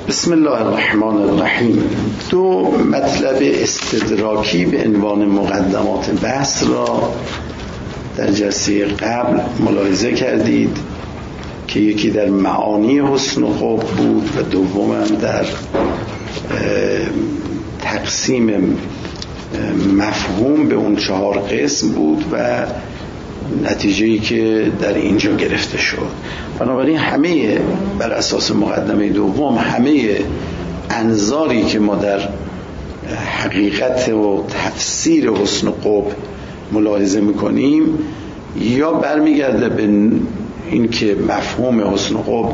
بسم الله الرحمن الرحیم. دو مطلب استدراکی به عنوان مقدمات بحث را در جلسه قبل ملاحظه کردید که یکی در معانی حسن و قبح بود و دومم در تقسیم مفهوم به اون 4 قسم بود و نتیجه‌ای که در اینجا گرفته شد. بنابراین همه بر اساس مقدمه دوم همه انظاری که ما در حقیقت و تفسیر حسن و قبح ملاحظه میکنیم یا برمیگرده به این که مفهوم حسن و قبح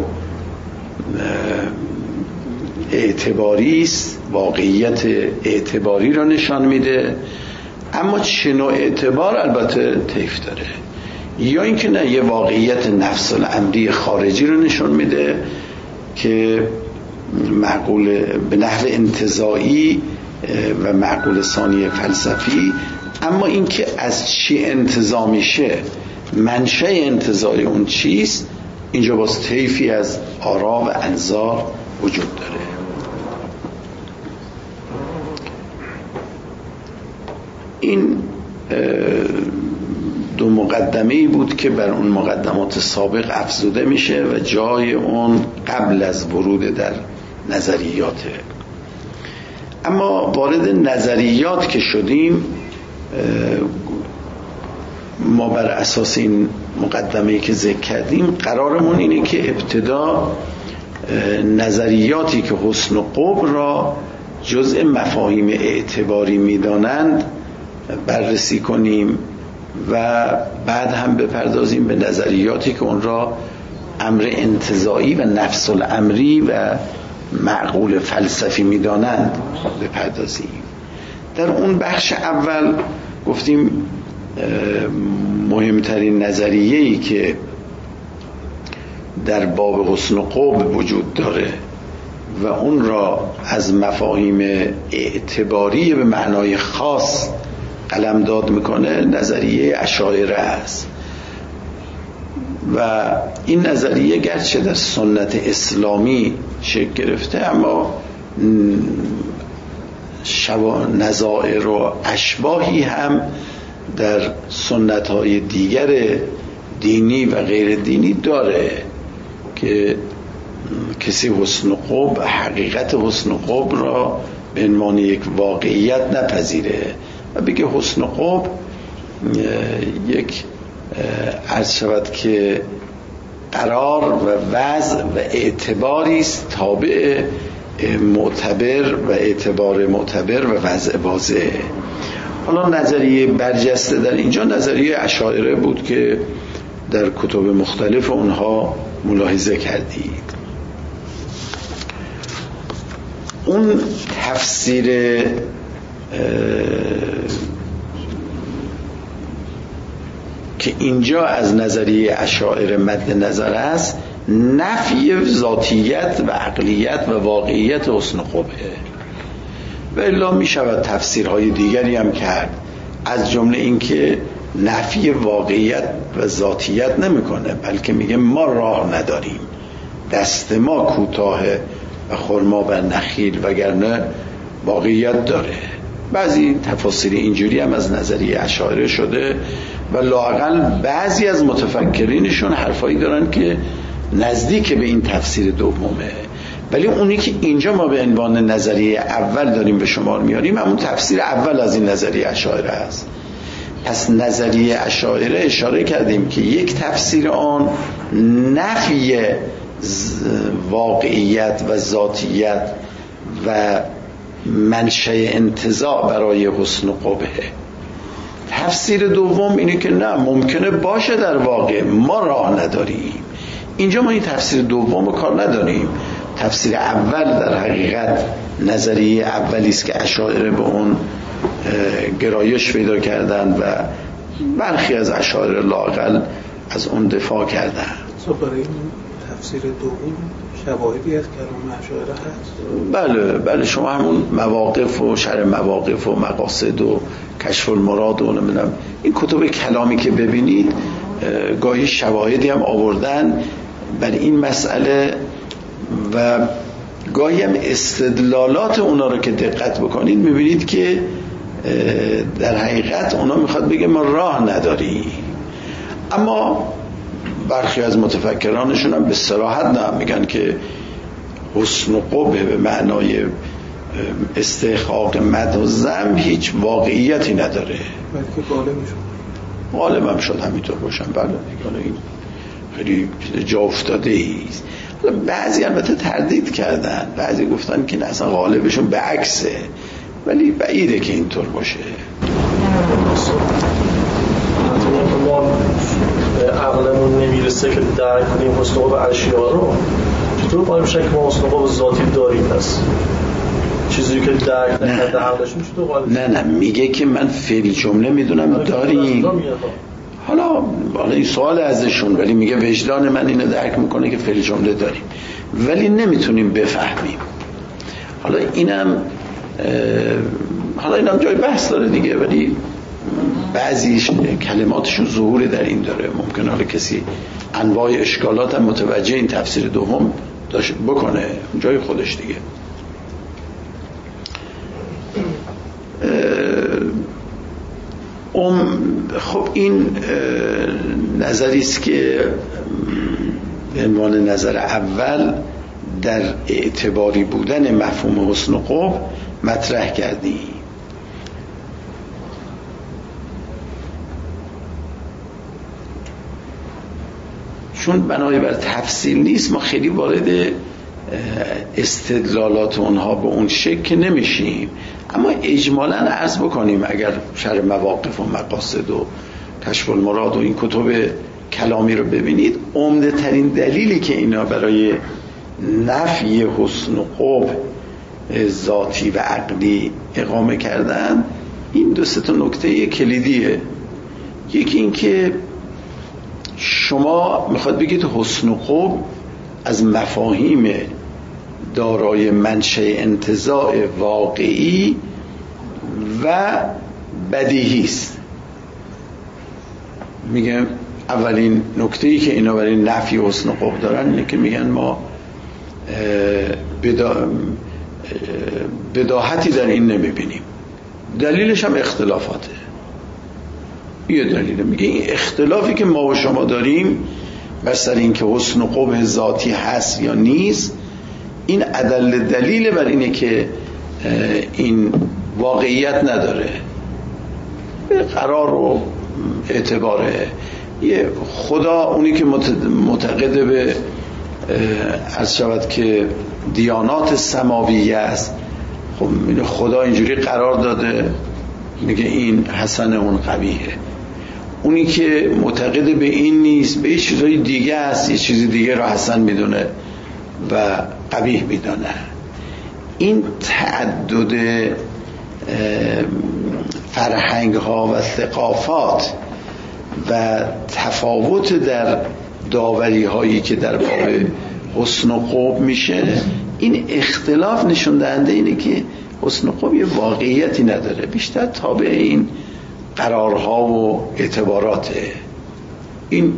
اعتباری است، واقعیت اعتباری را نشان میده، اما چه نوع اعتبار البته طیف داره، یا اینکه نه یه واقعیت نفس الامری خارجی رو نشان میده که معقول به نحو انتزاعی و معقول ثانی فلسفی، اما اینکه از چی انتزاع میشه، منشأ انتزاعی اون چیست، اینجا باز طیفی از آرا و انظار وجود داره. این دو مقدمه‌ای بود که بر اون مقدمات سابق افزوده میشه و جای اون قبل از ورود در نظریاته. اما وارد نظریات که شدیم، ما بر اساس این مقدمه‌ای که ذکر کردیم قرارمون اینه که ابتدا نظریاتی که حسن و قبح را جزء مفاهیم اعتباری میدانند بررسی کنیم و بعد هم بپردازیم به نظریاتی که اون را امر انتزاعی و نفس الامری و معقول فلسفی میدانند بپردازیم. در اون بخش اول گفتیم مهمترین نظریه‌ای که در باب حسن و قبح وجود داره و اون را از مفاهیم اعتباری به معنای خاص قلمداد میکنه نظریه اشاعره است و این نظریه گرچه در سنت اسلامی شکل گرفته، اما نظائر و اشباهی هم در سنت‌های دیگر دینی و غیر دینی داره که کسی حسن و قبح، حقیقت حسن و قبح را به عنوان یک واقعیت نپذیره و بگه حسن و قبح یک عرض شود که قرار و وضع و اعتباری است تابع معتبر و اعتبار معتبر و وضع واضح. حالا نظریه برجسته در اینجا نظریه اشاعره بود که در کتب مختلف اونها ملاحظه کردید. اون تفسیر که اینجا از نظریه اشاعره مد نظر است نفی ذاتیت و عقلیت و واقعیت حسن و قبحه و الا می شود تفسیرهای دیگری هم کرد، از جمله این که نفی واقعیت و ذاتیت نمیکنه، بلکه میگه ما راه نداریم، دست ما کوتاه و خرما بر نخیل، وگرنه واقعیت داره. بعضی تفاسیر اینجوری هم از نظریه اشاعره شده و لااقل بعضی از متفکرینشون حرفایی دارن که نزدیک به این تفسیر دومه، ولی اونی که اینجا ما به عنوان نظریه اول داریم به شمار میاریم همون تفسیر اول از این نظریه اشاعره است. پس نظریه اشاعره اشاره کردیم که یک تفسیر آن نفی واقعیت و ذاتیت و منشأ انتزاع برای حسن و قبحه. تفسیر دوم اینه که نه، ممکنه باشه در واقع، ما راه نداریم. اینجا ما این تفسیر دوم رو کار نداریم. تفسیر اول در حقیقت نظریه اولی است که اشاعره به اون گرایش پیدا کردن و برخی از اشاعره لااقل از اون دفاع کردن. برای این تفسیر دوم شواهدی از کلام اشاعره هست؟ بله شما همون مواقف و شرح مواقف و مقاصد و کشف المراد و نمیدونم این کتب کلامی که ببینید گاهی شواهدی هم آوردن بر این مسئله و گاهی هم استدلالات اونا رو که دقت بکنید میبینید که در حقیقت اونا میخواد بگه ما راه نداریم. اما برخی از متفکرانشون هم به صراحت میگن که حسن و قبح به معنای استحقاق مدح و ذم هیچ واقعیتی نداره، بلکه غالب هم شد همینطور باشن. بله این خیلی جا افتاده ایست. بعضی البته تردید کردن، بعضی گفتن که اصلا غالبشون به عکسه، ولی بعیده که اینطور باشه. ما عقلمون نمیرسه که درک کنیم حسن و قبح اشیا رو، چطور قائل میشن که ما حسن و قبح ذاتی داریم؟ پس چیزی که درک نکرده عقلشون چطور قائل میشن؟ نه میگه که من فعل جمله میدونم داریم. حالا این سوال ازشون، ولی میگه وجدان من اینو درک میکنه که فعل جمله داریم ولی نمیتونیم بفهمیم. حالا اینم جای بحث داره دیگه، ولی بعضی کلماتشون ظهور در این داره. ممکن حالا کسی انواع اشکالات هم متوجه این تفسیر دوم داشت بکنه جای خودش دیگه. خب این نظری است که به عنوان نظر اول در اعتباری بودن مفهوم حسن و قبح مطرح کردیم. چون بنای بر تفصیل نیست ما خیلی وارد استدلالات اونها به اون شکل نمیشیم، اما اجمالاً عرض بکنیم اگر شرح مواقف و مقاصد و کشف المراد و این کتب کلامی رو ببینید، عمده ترین دلیلی که اینا برای نفی حسن و قبح ذاتی و عقلی اقامه کردن این دو سه تا نکته کلیدیه. یکی این که شما میخواد بگید حسن و قبح از مفاهیم دارای منشأ انتزاع واقعی و بدیهی است. میگم اولین نکته‌ای که اینا برای نفی حسن و قبح دارن اینه که میگن ما بداهتی در این نمیبینیم. دلیلش هم اختلافاته. یه دلیله، میگه این اختلافی که ما و شما داریم بر سر این که حسن و قبح ذاتی هست یا نیست، این دلیل بر اینه که این واقعیت نداره، به قرار و اعتباره. یه خدا اونی که معتقد به عرض شود که دیانات سماویه است، خب خدا اینجوری قرار داده، میگه این حسن اون قبیحه. اونی که معتقد به این نیست، به یه چیزای دیگه است، یه چیزی دیگه رو حسن میدونه و قبیح میدونه. این تعدد فرهنگ ها و ثقافات و تفاوت در داوری هایی که در باب حسن و قبح میشه، این اختلاف نشون دهنده اینه که حسن و قبح یه واقعیتی نداره، بیشتر تابع این قرارها و اعتباراته. این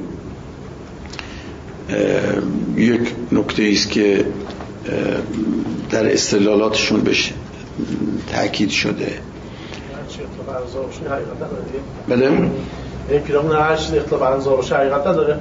یک نکته است که در استدلالاتشون بهش تأکید شده. بله؟ این پیرامون هر چیز اختلاف انظار باشه حقیقت نداره؟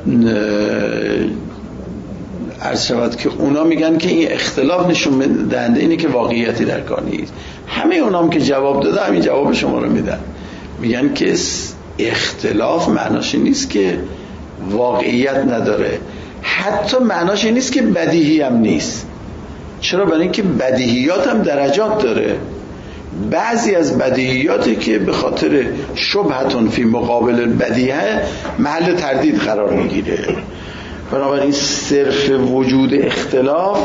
عرض شود که اونا میگن که این اختلاف نشون دهنده اینه که واقعیتی در کار نیست. همه اونا هم که جواب داده همین جواب شما رو میدن، میگن که اختلاف معناش نیست که واقعیت نداره، حتی معناش نیست که بدیهی هم نیست. چرا؟ برای اینکه بدیهیات هم درجات داره. بعضی از بدیهیاتی که به خاطر شبهتون فی مقابل بدیهه محل تردید قرار میگیره. بنابراین صرف وجود اختلاف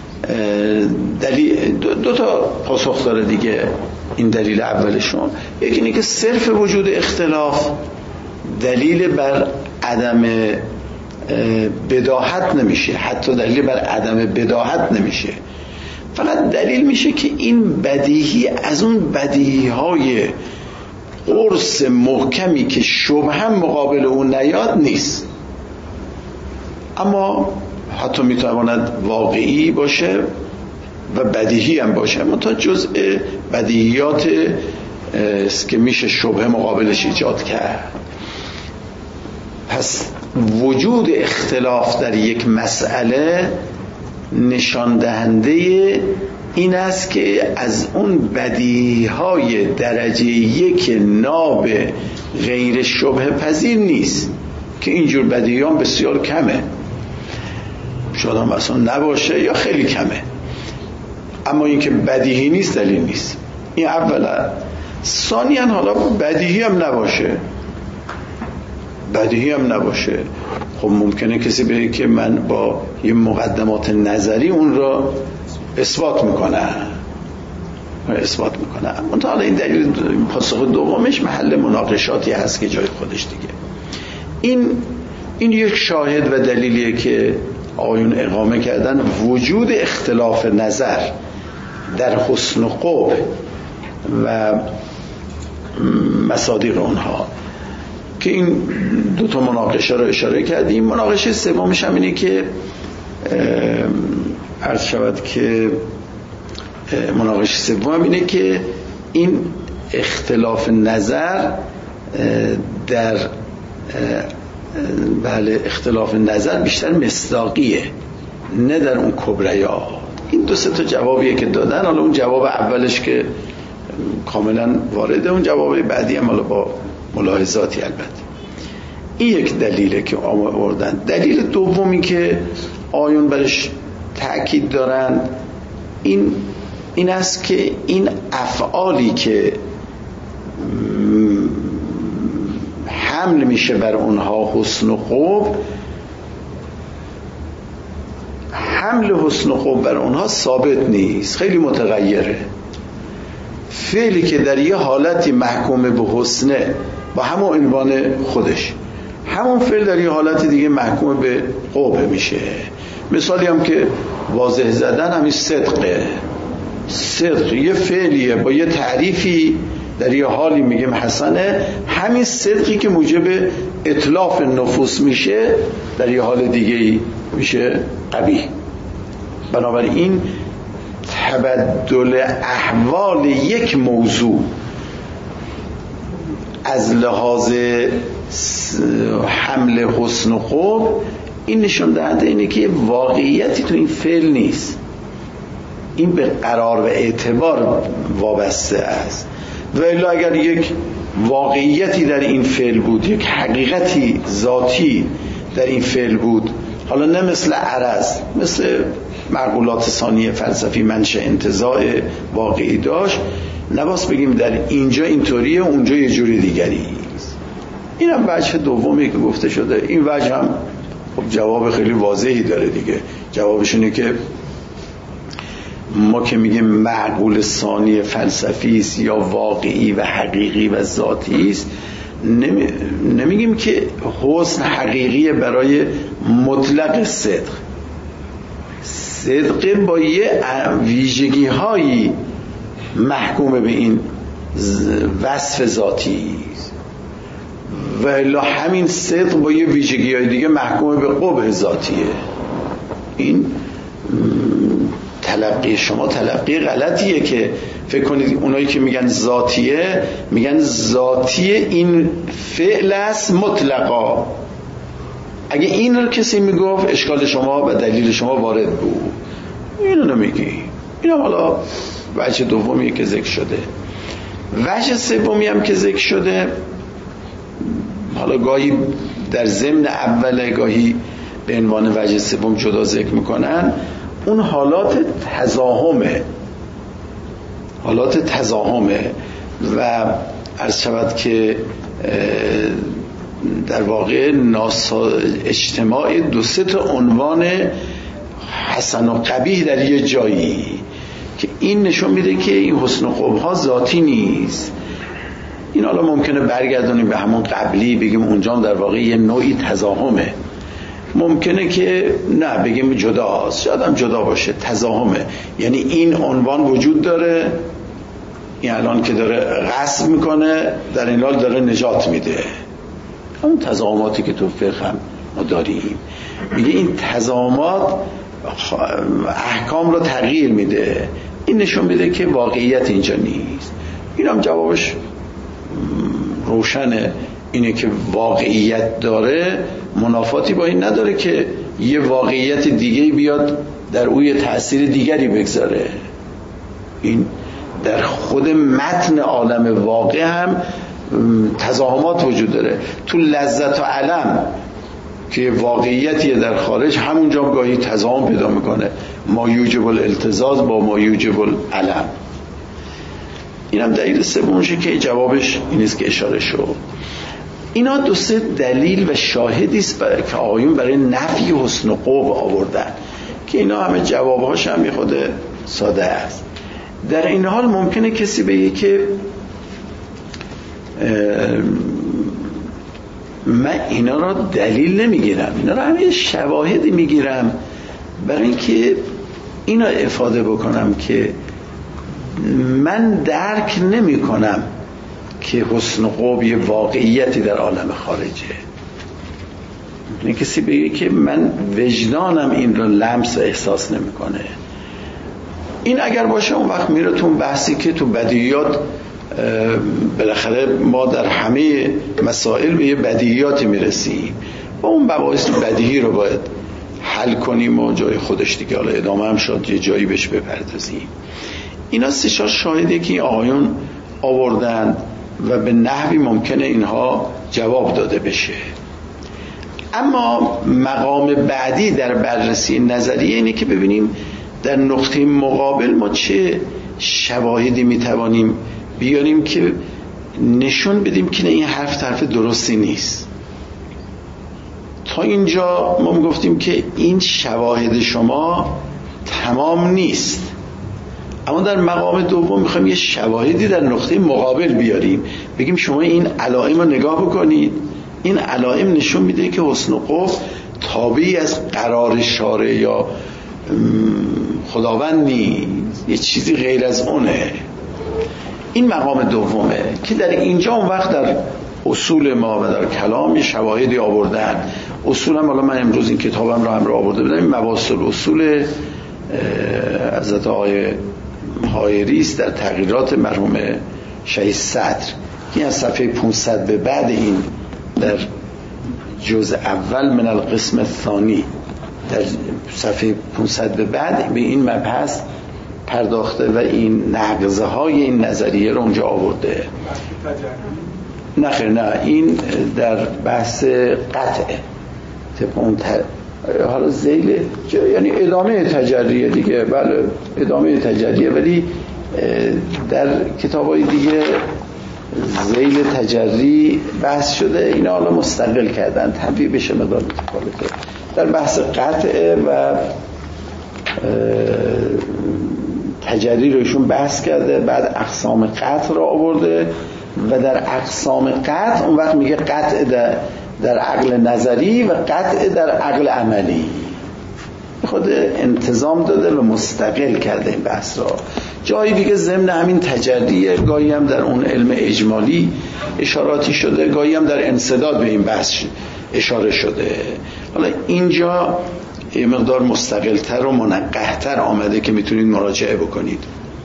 دلیل دو تا پاسخ داره دیگه. این دلیل اولشون، یکی اینه که صرف وجود اختلاف دلیل بر عدم بداهت نمیشه، حتی دلیل بر عدم بداهت نمیشه، فقط دلیل میشه که این بدیهی از اون بدیهی های قرص محکمی که شبه هم مقابل اون نیاد نیست، اما حتی میتواند واقعی باشه و بدیهی هم باشه، اما تا جزء بدیهیات است که میشه شبهه مقابلش ایجاد کرد. پس وجود اختلاف در یک مسئله نشان دهنده این است که از اون بدیهی‌های درجه یک ناب غیر شبهه پذیر نیست، که اینجور بدیهیان بسیار کمه، شاید هم اصلا نباشه یا خیلی کمه، اما اینکه بدیهی نیست دلیل نیست. این اولا. ثانیاً حالا بدیهی هم نباشه، خب ممکنه کسی بگه که من با یه مقدمات نظری اون را اثبات میکنم. منتها این دلیل پاسخ دومش محل مناقشاتی هست که جای خودش دیگه. این یک شاهد و دلیلیه که آقایون اقامه کردن وجود اختلاف نظر در حسن و قبح و مصادیق اونها، که این دو تا مناقشه رو اشاره کردیم. مناقشه سومش هم اینه که عرض شود که مناقشه سوم اینه که این اختلاف نظر در اختلاف نظر بیشتر مصداقیه، نه در اون کبریا. این دو سه تا جوابیه که دادن. حالا اون جواب اولش که کاملا وارده، اون جواب بعدی هم حالا با ملاحظاتی البته. این یک دلیله که آوردن. دلیل دومی که آیون برش تأکید دارن این است که این افعالی که حمل میشه بر اونها حسن و قبح، حمل حسن و قبح بر اونها ثابت نیست، خیلی متغیره. فعلی که در یه حالتی محکوم به حسنه با همون عنوان خودش، همون فعل در یه حالت دیگه محکوم به قبح میشه. مثالی هم که واضح زدن همین صدقه. صدق یه فعلیه با یه تعریفی در یه حالی میگیم حسنه، همین صدقی که موجب اتلاف نفوس میشه در یه حال دیگه میشه قبیح. بنابراین تبدل احوال یک موضوع از لحاظ حمل حسن و قبح این نشون دهنده اینه که واقعیتی تو این فعل نیست، این به قرار و اعتبار وابسته است. و الا اگر یک واقعیتی در این فعل بود، یک حقیقتی ذاتی در این فعل بود، حالا نه مثل عرض، مثل معقولات ثانیه فلسفی منشأ انتزاع واقعی داشت، نباس بگیم در اینجا اینطوریه اونجا یه جوری دیگری. این هم وجه دومی که گفته شده. این وجه هم خب جواب خیلی واضحی داره دیگه. جوابش اینه که ما که میگیم معقول ثانی فلسفی است یا واقعی و حقیقی و ذاتی است، نمیگیم که حسن حقیقی برای مطلق صدق. صدق با یه ویژگی هایی محکوم به این وصف ذاتی است، و الا همین صدق با یه ویژگی های دیگه محکوم به قبح ذاتیه. این تلقی شما تلقی غلطیه که فکر کنید اونایی که میگن ذاتیه میگن ذاتی این فعل است مطلقا. اگه این رو کسی میگفت اشکال شما و دلیل شما وارد بود. اینو نمیگی. این هم حالا وجه دومیه که ذکر شده. وجه سومی هم که ذکر شده، حالا گاهی در ضمن اوله گاهی به عنوان وجه سوم جدا ذکر میکنن، اون حالات تضاهمه و عرض شود که در واقع اجتماع دو سه تا عنوان حسن و قبیح در یه جایی که این نشون میده که این حسن و قبح ها ذاتی نیست. این حالا ممکنه برگردونیم به همون قبلی بگیم اونجا در واقع یه نوعی تضاهمه، ممکنه که نه بگیم جداست، شاید هم جدا باشه. تضاهمه یعنی این عنوان وجود داره، این الان که داره غصب میکنه در این حال داره نجات میده. همون تضاهماتی که تو فقه هم ما داریم. میگه این تضاهمات احکام رو تغییر میده. این نشون میده که واقعیت اینجا نیست. این هم جوابش روشنه، اینه که واقعیت داره منافاتی با این نداره که یه واقعیت دیگه بیاد در اوی تأثیر دیگری بگذاره. این در خود متن عالم واقع هم تضاهمات وجود داره. تو لذت و علم که واقعیتیه در خارج، همونجا گاهی تضاهم پیدا میکنه، ما یوجب الالتزاز با ما یوجب العلم. اینم دلیل سومشه که جوابش اینیست که اشاره شد. اینا دو سه دلیل و شاهدی است که آقایون برای نفی حسن و قوب آوردن که اینا همه جوابهاش هم یه خود ساده است. در این حال ممکنه کسی بگه که من اینا را دلیل نمیگیرم، اینا را همه شواهدی میگیرم برای اینکه اینا افاده بکنم که من درک نمی کنم که حسن و قوب یه واقعیتی در عالم خارجه. این کسی بگه که من وجدانم این رو لمس و احساس نمی کنه. این اگر باشه اون وقت میره تو بحثی که تو بدیهیات بالاخره ما در همه مسائل به یه بدیهیاتی میرسیم و اون مباحث بدیهی رو باید حل کنیم و جای خودش دیگه، حالا ادامه هم شد یه جایی بهش بپردازیم. اینا سه چهار شاهدی که آقایون آوردن و به نحوی ممکنه اینها جواب داده بشه. اما مقام بعدی در بررسی نظریه اینه که ببینیم در نقطه مقابل ما چه شواهدی میتوانیم بیاریم که نشون بدیم که این حرف درستی نیست. تا اینجا ما گفتیم که این شواهد شما تمام نیست، اما در مقام دوم میخوایم یه شواهدی در نقطه مقابل بیاریم، بگیم شما این علائم رو نگاه بکنید، این علائم نشون میده که حسن و قوب تابعی از قرار شارع یا خداوند نیست، یه چیزی غیر از اونه. این مقام دومه که در اینجا اون وقت در اصول ما و در کلام یه شواهدی آوردن. اصولم حالا من امروز این کتابم رو همراه آورده بدم، این مواصل اصول حضرت آقای حایری است در تغییرات مرحوم شهید صدر که از صفحه 500 به بعد این در جزء اول من القسم الثانی در صفحه 500 به بعد به این مبحث پرداخته و این نقضه های این نظریه رو اونجا آورده. نه خیر، نه، این در بحث قطعه طبق اون حالا ذیل یعنی ادامه تجریه دیگه، بله ادامه تجریه، ولی در کتابای دیگه ذیل تجری بحث شده، اینا حالا مستقل کردن، تنبیه بشه مقدار متفاوته. در بحث قطعه و تجری رو ایشون بحث کرده، بعد اقسام قطع رو آورده و در اقسام قطع اون وقت میگه قطع در عقل نظری و قطع در عقل عملی. خود انتظام داده و مستقل کرده این بحث را. جایی دیگه ضمن همین تجریه، گاهی هم در اون علم اجمالی اشاراتی شده، گاهی هم در انسداد به این بحث اشاره شده. حالا اینجا یه مقدار مستقلتر و منقحتر آمده که میتونید مراجعه بکنید.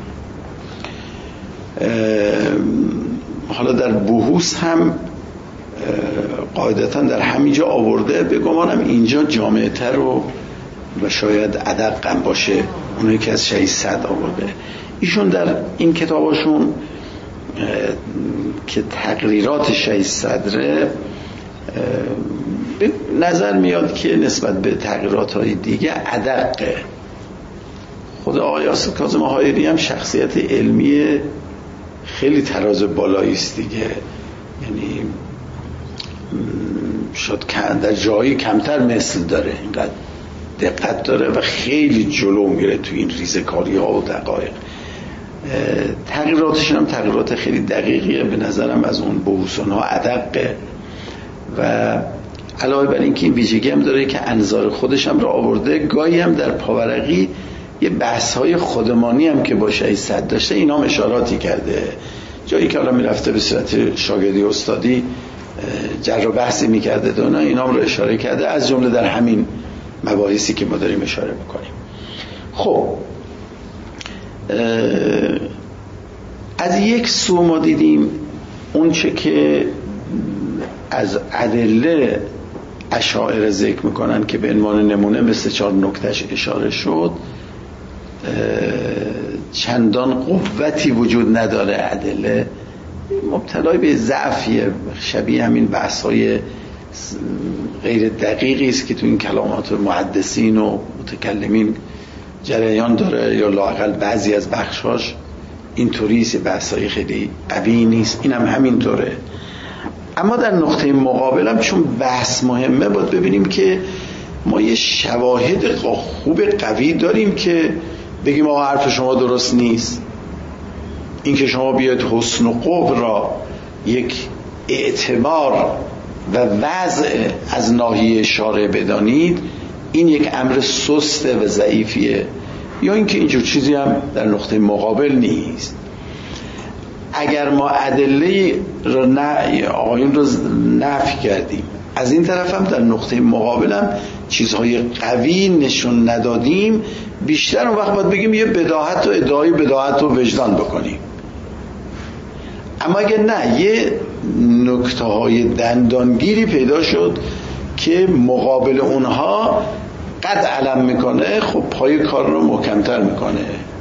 حالا در بحوث هم قاعدتا در همینجا آورده، به گمانم اینجا جامعه تر و شاید ادق هم باشه اونایی که از شهید صدر آورده. ایشون در این کتاباشون که تقریرات شهید صدره به نظر میاد که نسبت به تغییرات های دیگه ادقه. خود آقای آصف کاظم حایری هم شخصیت علمی خیلی تراز بالایی است دیگه، یعنی شاید در جایی کمتر مثل داره، اینقدر دقت داره و خیلی جلو میره تو این ریزکاری ها و دقایق. تغییراتش هم تغییرات خیلی دقیقیه، به نظرم از اون بحوثان ها ادقه و علاوه بر این که این ویژگی هم داره که انظار خودش هم را آورده، گاهی هم در پاورقی یه بحث های خودمانی هم که با شهید صدر داشته اینا هم اشاراتی کرده، جایی که حالا میرفته به صورت شاگردی استادی جر و بحثی میکرده دونا اینا هم رو اشاره کرده، از جمله در همین مباحثی که ما داریم اشاره میکنیم. خب از یک سو ما دیدیم اون چه که از ادله اشاعره ذکر میکنن که به عنوان نمونه مثل 4 نکتهش اشاره شد چندان قوتی وجود نداره، ادله مبتلای به ضعفیه، شبیه همین بحث‌های غیر دقیقی است که تو این کلامات محدثین و متکلمین جریان داره، یا لااقل بعضی از بخشاش اینطوری است، بحث‌های خیلی قوی نیست. اینم همینطوره. اما در نقطه مقابل هم چون بحث مهمه باید ببینیم که ما یه شواهد خوب قوی داریم که بگیم آقا حرف شما درست نیست. این که شما بیاید حسن و قبح را یک اعتبار و وضع از ناحیه شارع بدانید، این یک امر سسته و ضعیفیه، یا اینکه اینجور چیزی هم در نقطه مقابل نیست. اگر ما ادله را آقایون رو نفی کردیم، از این طرف هم در نقطه مقابل هم چیزهای قوی نشون ندادیم، بیشتر اون وقت باید بگیم یه بداهت و ادعای بداهت و وجدان بکنیم. اما اگر نه، یه نکته های دندانگیری پیدا شد که مقابل اونها قد علم میکنه، خب پای کار رو محکمتر میکنه.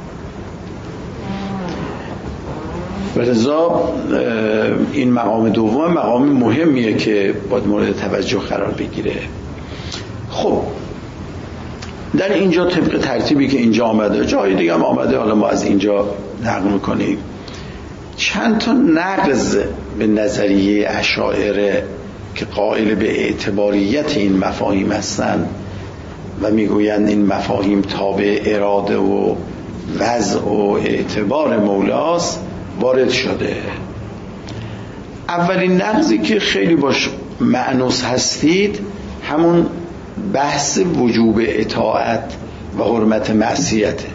ولذا این مقام دوم مقام مهمیه که باید مورد توجه قرار بگیره. خب در اینجا طبق ترتیبی که اینجا آمده، جای دیگه هم آمده، حالا ما از اینجا نقل میکنیم، چند تا نقض به نظریه اشاعره که قائل به اعتباریت این مفاهیم هستند و میگویند این مفاهیم تابع اراده و وضع و اعتبار مولاست وارد شده. اولین نقضی که خیلی باش مأنوس هستید همون بحث وجوب اطاعت و حرمت معصیته.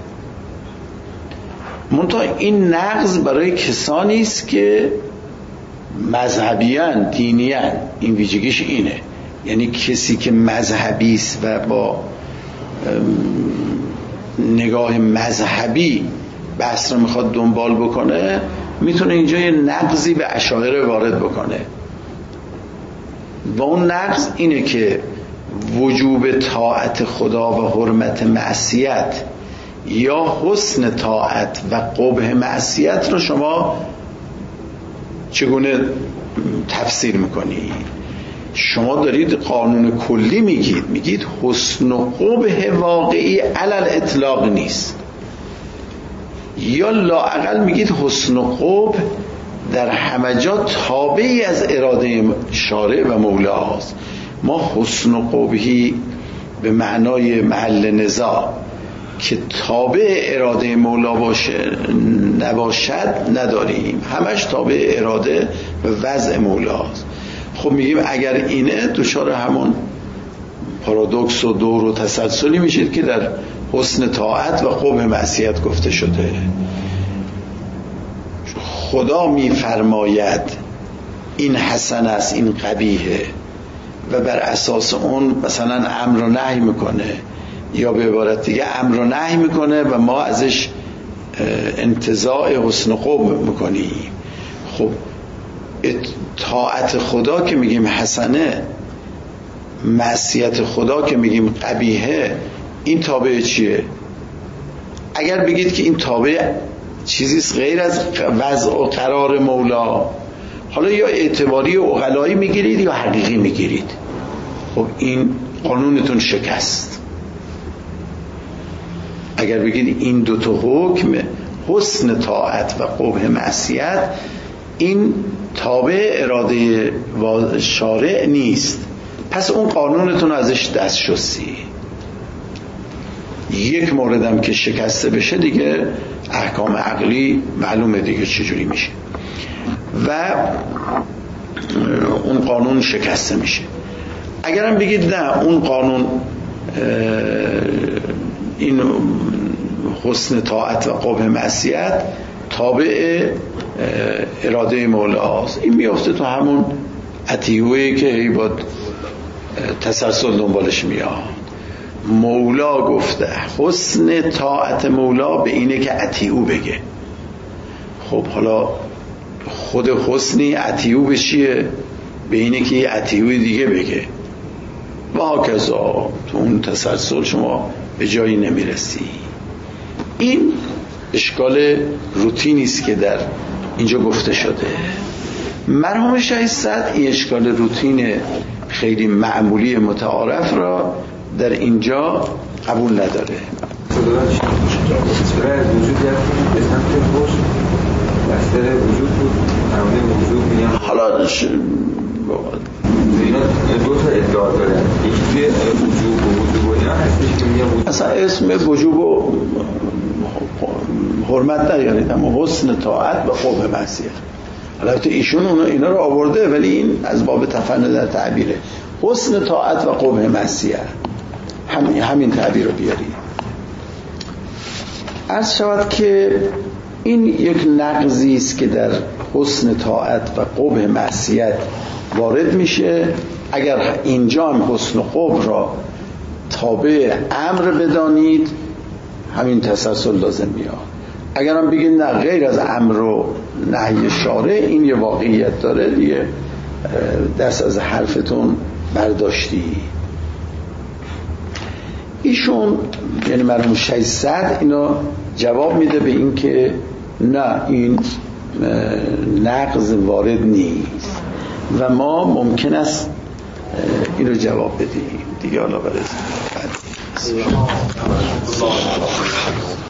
منتها این نقض برای کسانی است که مذهبیان، دینیان، این ویژگیش اینه، یعنی کسی که مذهبی است و با نگاه مذهبی بحث رو میخواد دنبال بکنه، میتونه اینجا یه نقضی به اشاعره وارد بکنه و اون نقض اینه که وجوب طاعت خدا و حرمت معصیت یا حسن طاعت و قبح معصیت رو شما چگونه تفسیر میکنی؟ شما دارید قانون کلی میگید حسن و قبح واقعی علل اطلاق نیست، یا لااقل میگید حسن و قبح در همه جا تابعی از اراده شارع و مولاست. ما حسن و قبحی به معنای محل نزاع که تابع اراده مولا نباشد نداریم، همش تابع اراده و وضع مولاست. خب میگیم اگر اینه دچار همون پارادوکس و دور و تسلسلی میشید که در حسن طاعت و قبح معصیت گفته شده. خدا میفرماید این حسن است، این قبیحه، و بر اساس اون مثلا امر و نهی میکنه، یا به عبارت دیگه امر و نهی میکنه و ما ازش انتزاع حسن و قبح میکنیم. خب طاعت خدا که میگیم حسنه، معصیت خدا که میگیم قبیحه، این تابع چیه؟ اگر بگید که این تابع چیزیست غیر از وضع و قرار مولا، حالا یا اعتباری و عقلایی میگیرید یا حقیقی میگیرید، خب این قانونتون شکست. اگر بگید این دوتا حکم، حسن طاعت و قبح معصیت، این تابع اراده شارع نیست، پس اون قانونتون ازش دست شستی. یک موردم که شکسته بشه دیگه احکام عقلی معلومه دیگه چجوری میشه و اون قانون شکسته میشه. اگرم بگید نه اون قانون این حسن طاعت و قبح معصیت تابع اراده مولاست، این میافته تو همون عتیوهی که هی باید تسلسل دنبالش میاد. مولا گفته حسن طاعت مولا به اینه که اطیعو بگه. خب حالا خود حسنی اطیعو بشیه به اینه که یه اطیعوی دیگه بگه و هاکذا. تو اون تسلسل شما به جایی نمیرسی. این اشکال روتینی است که در اینجا گفته شده. مرحوم شاه صدر این اشکال روتین خیلی معمولی متعارف را در اینجا قبول نداره. حالا اینا دو تا ادعا دارن، یکی توی وجوب و اینا هستش که میگن اصلا اسم وجوب و حرمت نیارید، اما حسن طاعت و قبح معصیت. البته ایشون اینا رو آورده ولی این از باب تفنن در تعبیره. حسن طاعت و قبح معصیت، همین تعبیر رو بیارید. عرض شود که این یک نقضی است که در حسن طاعت و قبح معصیت وارد میشه. اگر اینجا هم حسن و قبح را تابع امر بدانید همین تسلسل لازم میاد. اگر هم بگید نه غیر از امر و نهی شارع این یه واقعیت داره دیگه دست از حرفتون برداشتی. ایشون یعنی مرحوم شاه صدر اینا جواب میده به این که نه این نقض وارد نیست و ما ممکن است این رو جواب بدیم دیگه. حالا برای